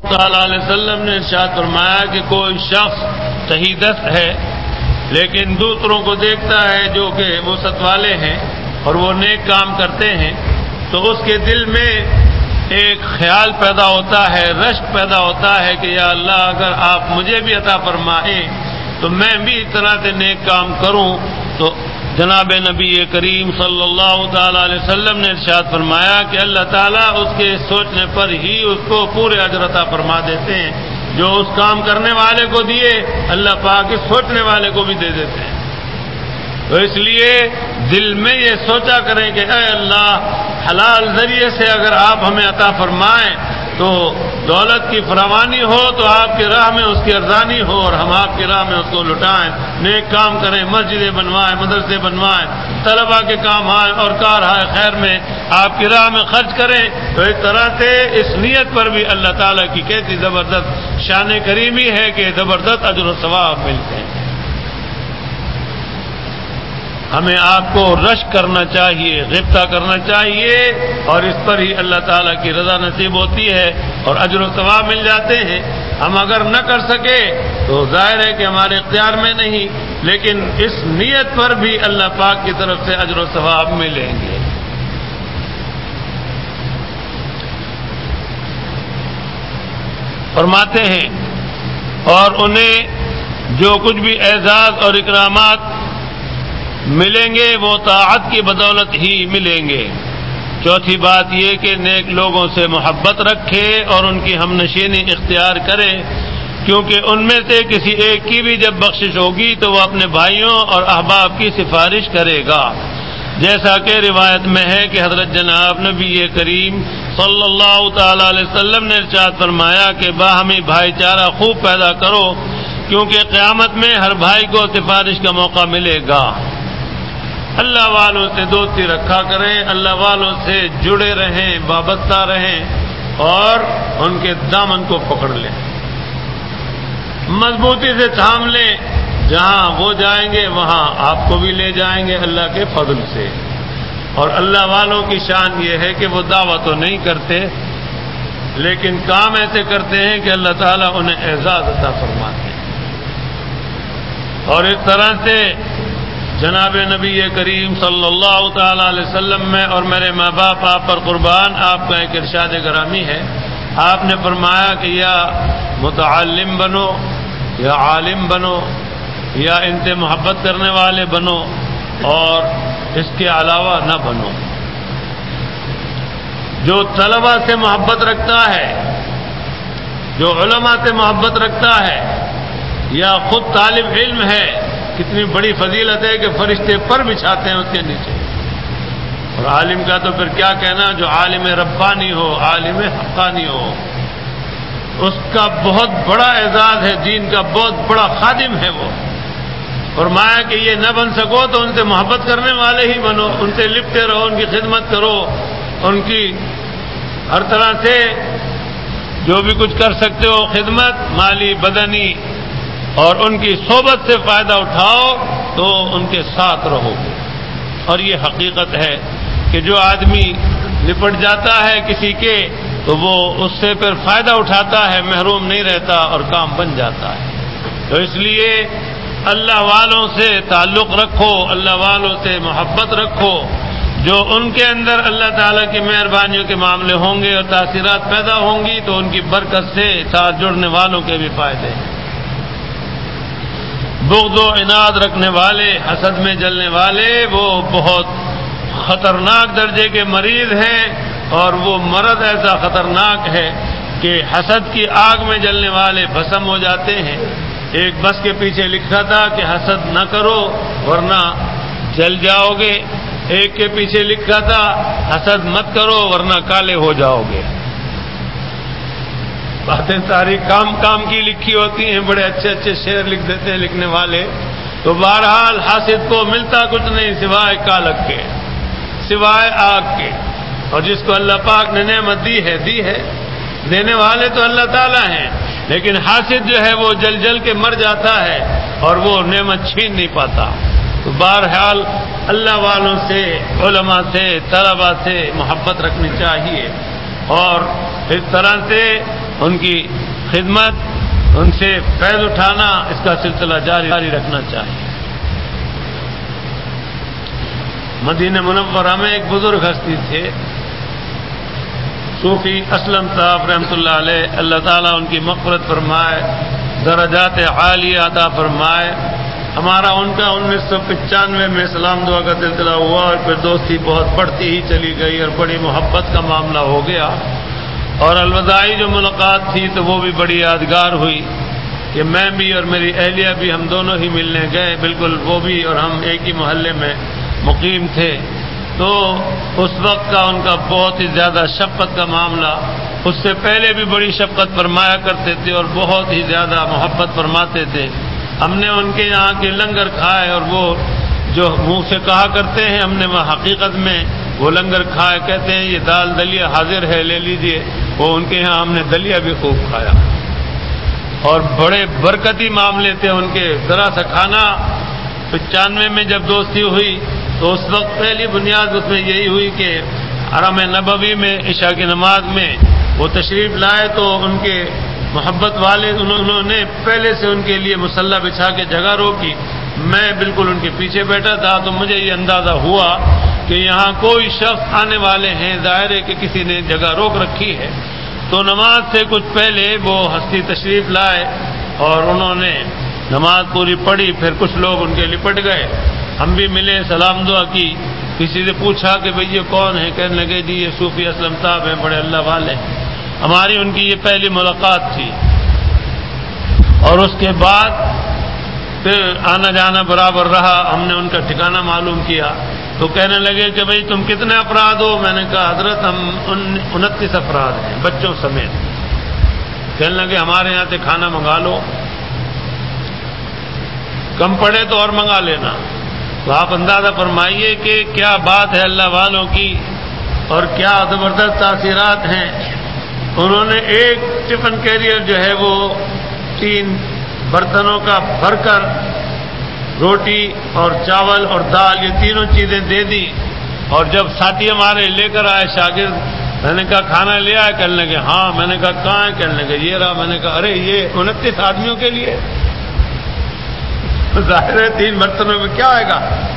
تعالیٰ علیہ وسلم نے ارشاد فرمایا کہ کوئی شخص شہیدت ہے لیکن دوسروں کو دیکھتا ہے جو کہ وسعت والے ہیں اور وہ نیک کام کرتے ہیں تو اس کے دل میں ایک خیال پیدا ہوتا ہے، رشک پیدا ہوتا ہے کہ یا اللہ اگر آپ مجھے بھی عطا فرمائیں تو میں بھی اس طرح سے نیک کام کروں۔ تو جناب نبی کریم صلی اللہ تعالی علیہ وسلم نے ارشاد فرمایا کہ اللہ تعالیٰ اس کے سوچنے پر ہی اس کو پورے اجر عطا فرما دیتے ہیں، جو اس کام کرنے والے کو دیے اللہ پاک اس سوچنے والے کو بھی دے دیتے ہیں۔ تو اس لیے دل میں یہ سوچا کریں کہ اے اللہ حلال ذریعے سے اگر آپ ہمیں عطا فرمائیں تو دولت کی فراوانی ہو تو آپ کی راہ میں اس کی ارزانی ہو اور ہم آپ کی راہ میں اس کو لٹائیں، نیک کام کریں، مسجدیں بنوائیں، مدرسے بنوائیں، طلباء کے کام آئیں اور کارہائے خیر میں آپ کی راہ میں خرچ کریں۔ تو اس طرح سے اس نیت پر بھی اللہ تعالیٰ کی کیسی زبردست شان کریمی ہے کہ زبردست اجر و ثواب ملتے ہیں۔ ہمیں آپ کو رشک کرنا چاہیے، غبطہ کرنا چاہیے اور اس پر ہی اللہ تعالیٰ کی رضا نصیب ہوتی ہے اور اجر و ثواب مل جاتے ہیں۔ ہم اگر نہ کر سکے تو ظاہر ہے کہ ہمارے اختیار میں نہیں، لیکن اس نیت پر بھی اللہ پاک کی طرف سے اجر و ثواب ملیں گے۔ فرماتے ہیں اور انہیں جو کچھ بھی اعزاز اور اکرامات ملیں گے وہ طاعت کی بدولت ہی ملیں گے۔ چوتھی بات یہ کہ نیک لوگوں سے محبت رکھے اور ان کی ہمنشینی اختیار کرے، کیونکہ ان میں سے کسی ایک کی بھی جب بخشش ہوگی تو وہ اپنے بھائیوں اور احباب کی سفارش کرے گا، جیسا کہ روایت میں ہے کہ حضرت جناب نبی کریم صلی اللہ تعالی علیہ وسلم نے ارشاد فرمایا کہ باہمی بھائی چارہ خوب پیدا کرو، کیونکہ قیامت میں ہر بھائی کو سفارش کا موقع ملے گا۔ اللہ والوں سے دوستی رکھا کریں، اللہ والوں سے جڑے رہیں، وابستہ رہیں اور ان کے دامن کو پکڑ لیں، مضبوطی سے تھام لیں، جہاں وہ جائیں گے وہاں آپ کو بھی لے جائیں گے اللہ کے فضل سے۔ اور اللہ والوں کی شان یہ ہے کہ وہ دعویٰ تو نہیں کرتے لیکن کام ایسے کرتے ہیں کہ اللہ تعالیٰ انہیں اعزاز عطا فرماتے ہیں۔ اور اس طرح سے جناب نبی کریم صلی اللہ تعالی علیہ وسلم میں اور میرے ماں باپ آپ پر قربان، آپ کا ایک ارشاد گرامی ہے، آپ نے فرمایا کہ یا متعلم بنو یا عالم بنو یا ان سے محبت کرنے والے بنو اور اس کے علاوہ نہ بنو۔ جو طلباء سے محبت رکھتا ہے، جو علماء سے محبت رکھتا ہے یا خود طالب علم ہے، کتنی بڑی فضیلت ہے کہ فرشتے پر بچھاتے ہیں اس کے نیچے۔ اور عالم کا تو پھر کیا کہنا، جو عالم ربانی ہو، عالم حقانی ہو، اس کا بہت بڑا اعزاز ہے، دین کا بہت بڑا خادم ہے وہ۔ فرمایا کہ یہ نہ بن سکو تو ان سے محبت کرنے والے ہی بنو، ان سے لپٹے رہو، ان کی خدمت کرو، ان کی ہر طرح سے جو بھی کچھ کر سکتے ہو خدمت مالی بدنی اور ان کی صحبت سے فائدہ اٹھاؤ تو ان کے ساتھ رہو۔ اور یہ حقیقت ہے کہ جو آدمی لپٹ جاتا ہے کسی کے تو وہ اس سے پھر فائدہ اٹھاتا ہے، محروم نہیں رہتا اور کام بن جاتا ہے۔ تو اس لیے اللہ والوں سے تعلق رکھو، اللہ والوں سے محبت رکھو، جو ان کے اندر اللہ تعالیٰ کی مہربانیوں کے معاملے ہوں گے اور تاثیرات پیدا ہوں گی تو ان کی برکت سے ساتھ جڑنے والوں کے بھی فائدے ہیں۔ بغض و عناد رکھنے والے، حسد میں جلنے والے، وہ بہت خطرناک درجے کے مریض ہیں اور وہ مرض ایسا خطرناک ہے کہ حسد کی آگ میں جلنے والے بھسم ہو جاتے ہیں۔ ایک بس کے پیچھے لکھا تھا کہ حسد نہ کرو ورنہ جل جاؤ گے، ایک کے پیچھے لکھا تھا حسد مت کرو ورنہ کالے ہو جاؤ گے۔ باتیں ساری کام کی لکھی ہوتی ہیں، بڑے اچھے اچھے شعر لکھ دیتے ہیں لکھنے والے۔ تو بہرحال حاسد کو ملتا کچھ نہیں سوائے کالک کے، سوائے آگ کے۔ اور جس کو اللہ پاک نے نعمت دی ہے دینے والے تو اللہ تعالیٰ ہیں، لیکن حاسد جو ہے وہ جل جل کے مر جاتا ہے اور وہ نعمت چھین نہیں پاتا۔ تو بہرحال اللہ والوں سے، علماء سے، طلباء سے محبت رکھنی چاہیے اور اس طرح سے ان کی خدمت، ان سے فیض اٹھانا، اس کا سلسلہ جاری رکھنا چاہیے۔ مدینہ منورہ میں ایک بزرگ ہستی تھے، صوفی اسلم صاحب رحمۃ اللہ علیہ، اللہ تعالیٰ ان کی مغفرت فرمائے، درجات عالیہ عطا فرمائے۔ ہمارا ان کا 1995 میں سلام دعا کا سلسلہ ہوا اور پھر دوستی بہت بڑھتی ہی چلی گئی اور بڑی محبت کا معاملہ ہو گیا، اور الوداعی جو ملاقات تھی تو وہ بھی بڑی یادگار ہوئی کہ میں بھی اور میری اہلیہ بھی ہم دونوں ہی ملنے گئے، بالکل وہ بھی اور ہم ایک ہی محلے میں مقیم تھے۔ تو اس وقت کا ان کا بہت ہی زیادہ شفقت کا معاملہ، اس سے پہلے بھی بڑی شفقت فرمایا کرتے تھے اور بہت ہی زیادہ محبت فرماتے تھے۔ ہم نے ان کے یہاں کے لنگر کھائے اور وہ جو منہ سے کہا کرتے ہیں، ہم نے وہ حقیقت میں وہ لنگر کھائے، کہتے ہیں یہ دال دلیا حاضر ہے لے لیجئے، وہ ان کے یہاں ہم نے دلیا بھی خوب کھایا، اور بڑے برکتی معاملے تھے ان کے۔ ذرا سا کھانا 95 میں جب دوستی ہوئی تو اس وقت پہلی بنیاد اس میں یہی ہوئی کہ حرم نبوی میں عشاء کی نماز میں وہ تشریف لائے تو ان کے محبت والے انہوں نے پہلے سے ان کے لیے مصلی بچھا کے جگہ روکی، میں بالکل ان کے پیچھے بیٹھا تھا، تو مجھے یہ اندازہ ہوا کہ یہاں کوئی شخص آنے والے ہیں، ظاہر ہے کہ کسی نے جگہ روک رکھی ہے۔ تو نماز سے کچھ پہلے وہ ہستی تشریف لائے اور انہوں نے نماز پوری پڑھی، پھر کچھ لوگ ان کے لپٹ گئے، ہم بھی ملے، سلام دعا کی، کسی سے پوچھا کہ بھئی یہ کون ہے، کہنے لگے جی یہ صوفی اسلم صاحب ہیں، بڑے اللہ والے۔ ہماری ان کی یہ پہلی ملاقات تھی، اور اس کے بعد پھر آنا جانا برابر رہا، ہم نے ان کا ٹھکانہ معلوم کیا تو کہنے لگے کہ بھئی تم کتنے افراد ہو؟ میں نے کہا حضرت ہم 29 افراد ہیں بچوں سمیت۔ کہنے لگے ہمارے یہاں سے کھانا منگا لو، کم پڑے تو اور منگا لینا۔ تو آپ اندازہ فرمائیے کہ کیا بات ہے اللہ والوں کی اور کیا زبردست تاثیرات ہیں۔ انہوں نے ایک ٹفن کیریئر جو ہے وہ 3 برتنوں کا بھر کر روٹی اور چاول اور دال یہ تینوں چیزیں دے دی، اور جب ساتھی ہمارے لے کر آئے شاگرد، میں نے کہا کھانا لے آئے؟ کہنے لگے ہاں۔ میں نے کہا کہاں ہے؟ کہنے لگے یہ رہا۔ میں نے کہا ارے یہ 29 آدمیوں کے لیے؟ ظاہر ہے 3 برتنوں میں کیا آئے گا،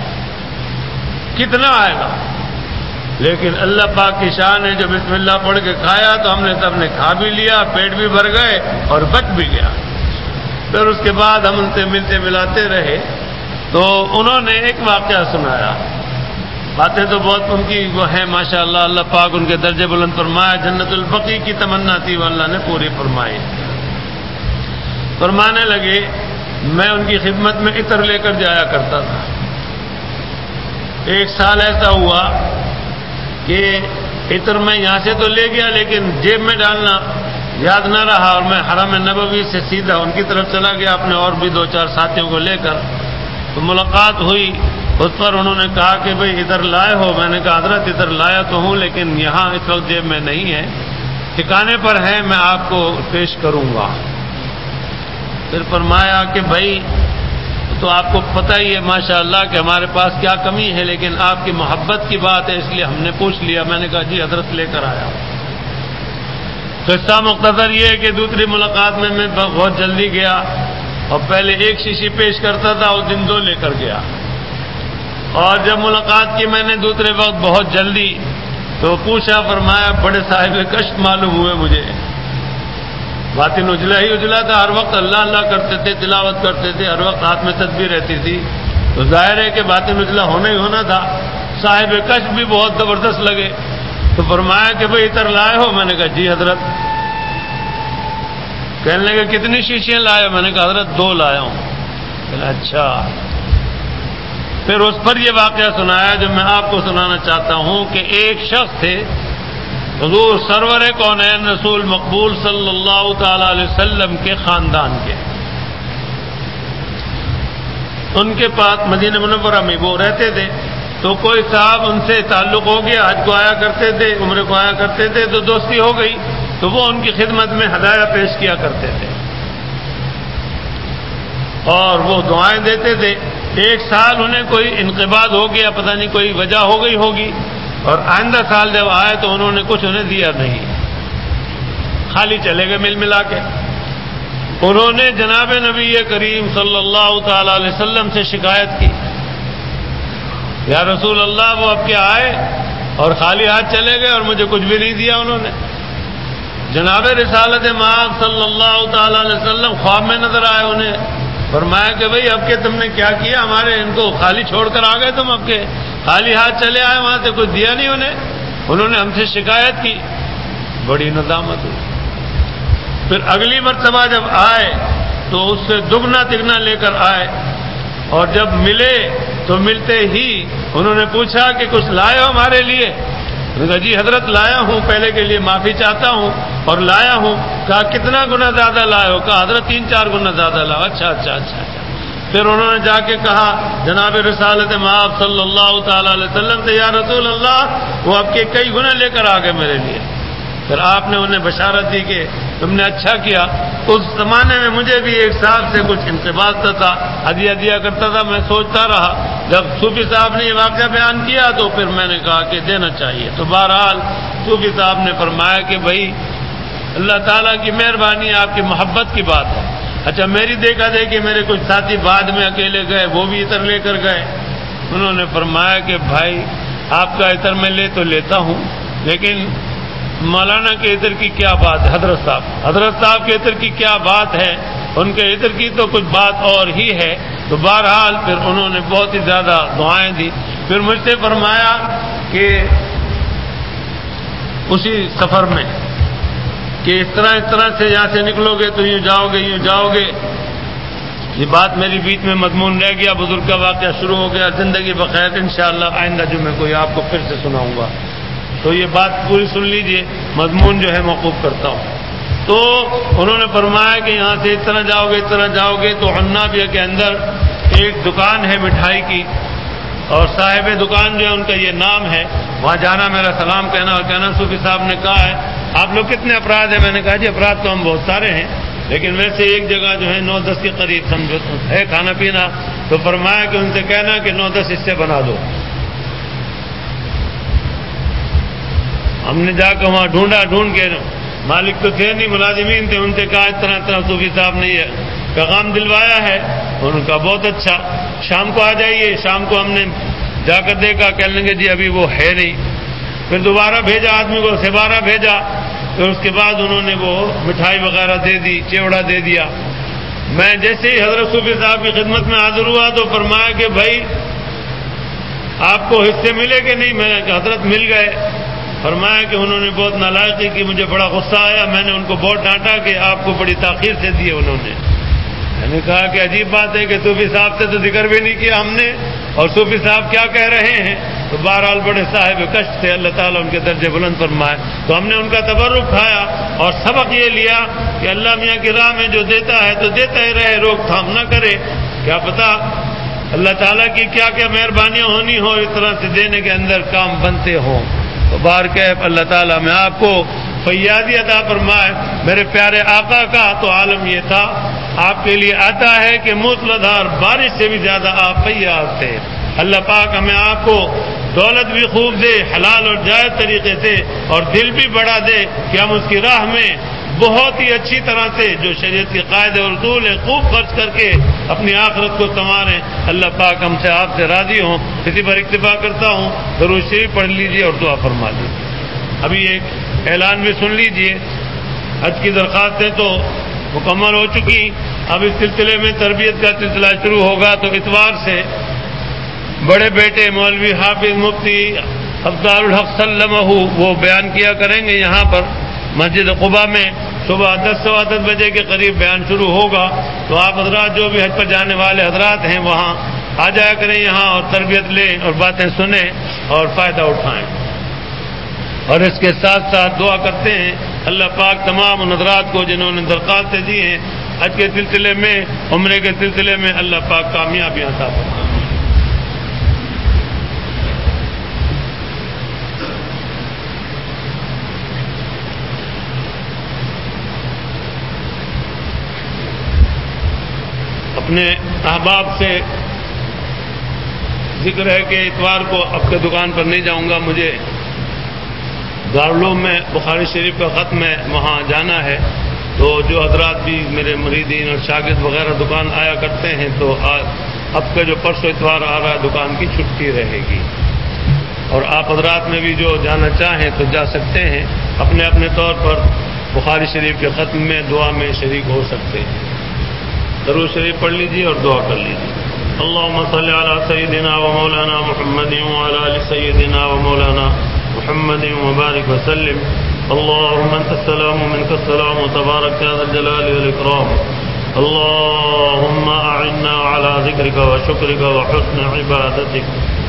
کتنا آئے گا؟ لیکن اللہ پاک کی شان ہے، جب بسم اللہ پڑھ کے کھایا تو ہم نے سب نے کھا بھی لیا، پیٹ بھی بھر گئے اور بچ بھی گیا۔ پھر اس کے بعد ہم ان سے ملتے ملاتے رہے تو انہوں نے ایک واقعہ سنایا۔ باتیں تو بہت ان کی وہ ہیں ماشاءاللہ، اللہ پاک ان کے درجے بلند فرمایا، جنت البقیع کی تمنا تھی وہ اللہ نے پوری فرمائی۔ فرمانے لگے میں ان کی خدمت میں عطر لے کر جایا کرتا تھا۔ ایک سال ایسا ہوا کہ عطر میں یہاں سے تو لے گیا لیکن جیب میں ڈالنا یاد نہ رہا، اور میں حرم نبوی سے سیدھا ان کی طرف چلا گیا اپنے اور بھی 2-4 ساتھیوں کو لے کر۔ تو ملاقات ہوئی، اس پر انہوں نے کہا کہ بھئی ادھر لائے ہو؟ میں نے کہا حضرت ادھر لایا تو ہوں لیکن یہاں اس وقت جیب میں نہیں ہے، ٹھکانے پر ہے، میں آپ کو پیش کروں گا۔ پھر فرمایا کہ بھائی تو آپ کو پتہ ہی ہے ماشاءاللہ کہ ہمارے پاس کیا کمی ہے، لیکن آپ کی محبت کی بات ہے اس لیے ہم نے پوچھ لیا۔ میں نے کہا جی حضرت لے کر آیا۔ قصہ مختصر یہ ہے کہ دوسری ملاقات میں بہت جلدی گیا اور پہلے 1 شیشی پیش کرتا تھا، اس دن 2 لے کر گیا، اور جب ملاقات کی میں نے دوسرے وقت بہت جلدی تو پوچھا، فرمایا بڑے صاحب کشف معلوم ہوئے مجھے، باطن اجلا ہی اجلا تھا، ہر وقت اللہ اللہ کرتے تھے، تلاوت کرتے تھے، ہر وقت ہاتھ میں تسبیح رہتی تھی، تو ظاہر ہے کہ باطن اجلا ہونا ہی ہونا تھا۔ صاحب کشف بھی بہت زبردست لگے تو فرمایا کہ بھئی اتر لائے ہو؟ میں نے کہا جی حضرت۔ کہنے لگے کتنی شیشیاں لائے ہو؟ میں نے کہا حضرت 2 لایا ہوں۔ کہا اچھا۔ پھر اس پر یہ واقعہ سنایا جو میں آپ کو سنانا چاہتا ہوں کہ ایک شخص تھے حضور سرور کونین رسول مقبول صلی اللہ تعالی علیہ وسلم کے خاندان کے، ان کے پاس مدینہ منورہ میں وہ رہتے تھے، تو کوئی صاحب ان سے تعلق ہو گیا، حج کو آیا کرتے تھے، عمرے کو آیا کرتے تھے، تو دوستی ہو گئی تو وہ ان کی خدمت میں ہدایہ پیش کیا کرتے تھے اور وہ دعائیں دیتے تھے۔ ایک سال انہیں کوئی انقباض ہو گیا، پتہ نہیں کوئی وجہ ہو گئی ہوگی، اور آئندہ سال جب آئے تو انہوں نے کچھ انہیں دیا نہیں، خالی چلے گئے مل ملا کے۔ انہوں نے جناب نبی کریم صلی اللہ تعالی علیہ وسلم سے شکایت کی، یا رسول اللہ وہ اب کے آئے اور خالی ہاتھ چلے گئے اور مجھے کچھ بھی نہیں دیا انہوں نے۔ جناب رسالت مآب صلی اللہ تعالی علیہ وسلم خواب میں نظر آئے انہیں، فرمایا کہ بھئی اب کے تم نے کیا کیا، ہمارے ان کو خالی چھوڑ کر آ گئے تم، اب کے خالی ہاتھ چلے آئے، وہاں سے کچھ دیا نہیں انہیں۔ انہوں نے ہم سے شکایت کی، بڑی ندامت ہوئی۔ پھر اگلی مرتبہ جب آئے تو اس سے دگنا تگنا لے کر آئے، اور جب ملے تو ملتے ہی انہوں نے پوچھا کہ کچھ لائے ہو ہمارے لیے؟ انہوں نے کہا جی حضرت لایا ہوں، پہلے کے لیے معافی چاہتا ہوں اور لایا ہوں۔ کہا کتنا گنا زیادہ لائے ہو؟ کہا حضرت 3-4 گنا زیادہ لاؤ۔ اچھا اچھا اچھا اچھا۔ پھر انہوں نے جا کے کہا جناب رسالت مآب صلی اللہ تعالی علیہ وسلم سے، یا رسول اللہ وہ آپ کے کئی گنا لے کر آ گئے میرے لیے۔ پھر آپ نے انہیں بشارت دی کہ تم نے اچھا کیا۔ اس زمانے میں مجھے بھی ایک صاحب سے کچھ انقباض تھا، ہدیہ دیا کرتا تھا، میں سوچتا رہا، جب صوفی صاحب نے یہ واقعہ بیان کیا تو پھر میں نے کہا کہ دینا چاہیے۔ تو بہرحال صوفی صاحب نے فرمایا کہ بھائی اللہ تعالیٰ کی مہربانی، آپ کی محبت کی بات ہے۔ اچھا میری دیکھا دیکھی میرے کچھ ساتھی بعد میں اکیلے گئے، وہ بھی عطر لے کر گئے۔ انہوں نے فرمایا کہ بھائی آپ کا عطر میں لے تو لیتا ہوں، لیکن مولانا کے عطر کی کیا بات ہے، حضرت صاحب کے عطر کی کیا بات ہے، ان کے عطر کی تو کچھ بات اور ہی ہے۔ تو بہرحال پھر انہوں نے بہت ہی زیادہ دعائیں دی۔ پھر مجھ سے فرمایا کہ اسی سفر میں کہ اس طرح سے یہاں سے نکلو گے تو یوں جاؤ گے یوں جاؤ گے۔ یہ بات میری بیچ میں مضمون رہ گیا، بزرگ کا واقعہ شروع ہو گیا، زندگی بخیر، انشاءاللہ آئندہ جمعے کو آپ کو پھر سے سناؤں گا، تو یہ بات پوری سن لیجئے، مضمون جو ہے موقوف کرتا ہوں۔ تو انہوں نے فرمایا کہ یہاں سے اس طرح جاؤ گے تو عنابیہ کے اندر ایک دکان ہے مٹھائی کی، اور صاحب دکان جو ہے ان کا یہ نام ہے، وہاں جانا، میرا سلام کہنا اور کہنا صوفی صاحب نے کہا ہے آپ لوگ کتنے افراد ہیں؟ میں نے کہا جی افراد تو ہم بہت سارے ہیں، لیکن ویسے ایک جگہ جو ہے 9-10 کے قریب سمجھو ہے کھانا پینا۔ تو فرمایا کہ ان سے کہنا کہ 9-10 حصے بنا دو۔ ہم نے جا کے وہاں ڈھونڈ کے، مالک تو تھے نہیں، ملازمین تھے، ان سے کہا اس طرح صوفی صاحب نے یہ پیغام دلوایا ہے۔ ان کا بہت اچھا، شام کو آ جائیے۔ شام کو ہم نے جا کر دیکھا، کہنے لگے جی ابھی وہ ہے نہیں۔ پھر دوبارہ بھیجا آدمی کو، سبارہ بھیجا، پھر اس کے بعد انہوں نے وہ مٹھائی وغیرہ دے دی، چیوڑا دے دیا۔ میں جیسے ہی حضرت صوفی صاحب کی خدمت میں حاضر ہوا تو فرمایا کہ بھائی آپ کو حصے ملے کہ نہیں؟ میں نے کہا حضرت مل گئے۔ فرمایا کہ انہوں نے بہت نالائقی کی، مجھے بڑا غصہ آیا، میں نے ان کو بہت ڈانٹا کہ آپ کو بڑی تاخیر سے دیے انہوں نے۔ میں نے کہا کہ عجیب بات ہے کہ صوفی صاحب سے تو ذکر بھی نہیں کیا ہم نے، اور صوفی صاحب کیا کہہ رہے ہیں؟ تو بہرحال بڑے صاحب کشف تھے، اللہ تعالیٰ ان کے درجے بلند فرمائے۔ تو ہم نے ان کا تبرک کھایا اور سبق یہ لیا کہ اللہ میاں کی راہ میں جو دیتا ہے تو دیتا ہی رہے، روک تھام نہ کرے۔ کیا پتا اللہ تعالیٰ کی کیا کیا مہربانیاں ہونی ہو، اس طرح سے دینے کے اندر کام بنتے ہوں۔ تو بارکیف اللہ تعالیٰ میں آپ کو فیاضی عطا فرمائے۔ میرے پیارے آقا کا تو عالم یہ تھا، آپ کے لیے آتا ہے کہ موسلادھار بارش سے بھی زیادہ آپ فیاض تھے۔ اللہ پاک ہمیں آپ کو دولت بھی خوب دے، حلال اور جائز طریقے سے، اور دل بھی بڑا دے کہ ہم اس کی راہ میں بہت ہی اچھی طرح سے جو شریعت کے قاعدے اور اصول ہیں خوب خرچ کر کے اپنی آخرت کو سنواریں۔ اللہ پاک ہم سے آپ سے راضی ہوں۔ اسی پر اکتفا کرتا ہوں، درود شریف پڑھ لیجیے اور دعا فرما لیجیے۔ ابھی ایک اعلان بھی سن لیجیے، حج کی درخواستیں تو مکمل ہو چکی، اب اس سلسلے میں تربیت کا سلسلہ شروع ہوگا۔ تو اتوار سے بڑے بیٹے مولوی حافظ مفتی افضال الحق سلمہ وہ بیان کیا کریں گے یہاں پر مسجد قباء میں، صبح 10 بجے کے قریب بیان شروع ہوگا۔ تو آپ حضرات جو بھی حج پر جانے والے حضرات ہیں وہاں آ جایا کریں یہاں، اور تربیت لیں اور باتیں سنیں اور فائدہ اٹھائیں۔ اور اس کے ساتھ ساتھ دعا کرتے ہیں اللہ پاک تمام ان حضرات کو جنہوں نے درخواستیں دی ہیں حج کے سلسلے میں، عمرے کے سلسلے میں، اللہ پاک کامیابیاں عطا فرمائے۔ اپنے احباب سے ذکر ہے کہ اتوار کو اب کے دکان پر نہیں جاؤں گا، مجھے دارالعلوم میں بخاری شریف کا ختم ہے، وہاں جانا ہے، تو جو حضرات بھی میرے مریدین اور شاگرد وغیرہ دکان آیا کرتے ہیں تو اب کا جو پرسوں اتوار آ رہا ہے دکان کی چھٹی رہے گی، اور آپ حضرات میں بھی جو جانا چاہیں تو جا سکتے ہیں، اپنے اپنے طور پر بخاری شریف کے ختم میں دعا میں شریک ہو سکتے ہیں۔ درود شریف پڑھ لیجیے اور دعا کر لیجیے۔ اللهم صل على سيدنا ومولانا محمد وعلى آل سيدنا ومولانا محمد وبارك وسلم۔ اللهم انت السلام ومنك السلام وتبارك يا ذا الجلال والإكرام۔ اللهم أعنا على ذكرك وشكرك وحسن عبادتك۔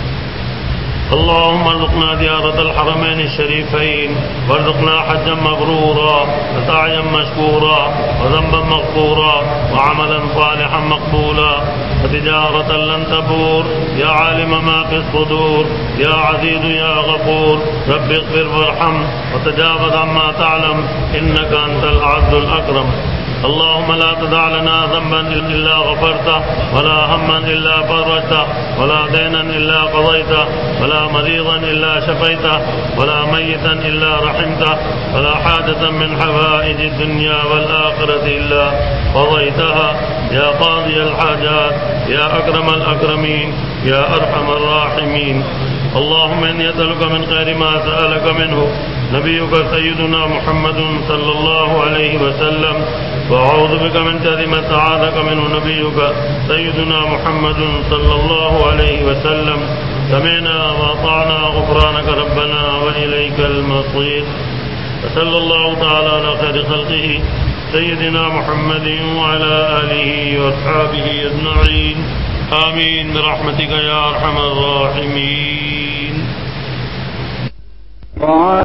اللهم ارزقنا زيارة الحرمين الشريفين، وارزقنا حجا مبرورا وسعيا مشكورا وذنبا مغفورا وعملا صالحا مقبولا وتجارة لن تبور، يا عالم ما في الصدور، يا عزيز يا غفور، رب اغفر وارحم وتجاوز عما تعلم، إنك أنت الأعز الأكرم۔ اللهم لا تدع لنا ذنبا إلا غفرته، ولا هما إلا فرجته، ولا دينا إلا قضيته، ولا مريضا إلا شفيته، ولا ميتا إلا رحمته، ولا حاجة من حوائج الدنيا والآخرة إلا قضيتها، يا قاضي الحاجات، يا أكرم الأكرمين، يا أرحم الراحمين۔ اللهم إني أسألك من خير ما سألك منه نبيك سيدنا محمد صلى الله عليه وسلم، وأعوذ بك من شر ما استعاذك منه نبيك سيدنا محمد صلى الله عليه وسلم۔ سمعنا وأطعنا غفرانك ربنا وإليك المصير۔ وصلى الله تعالى على خير خلقه سيدنا محمد وعلى آله وأصحابه أجمعين، آمين برحمتك يا أرحم الراحمين۔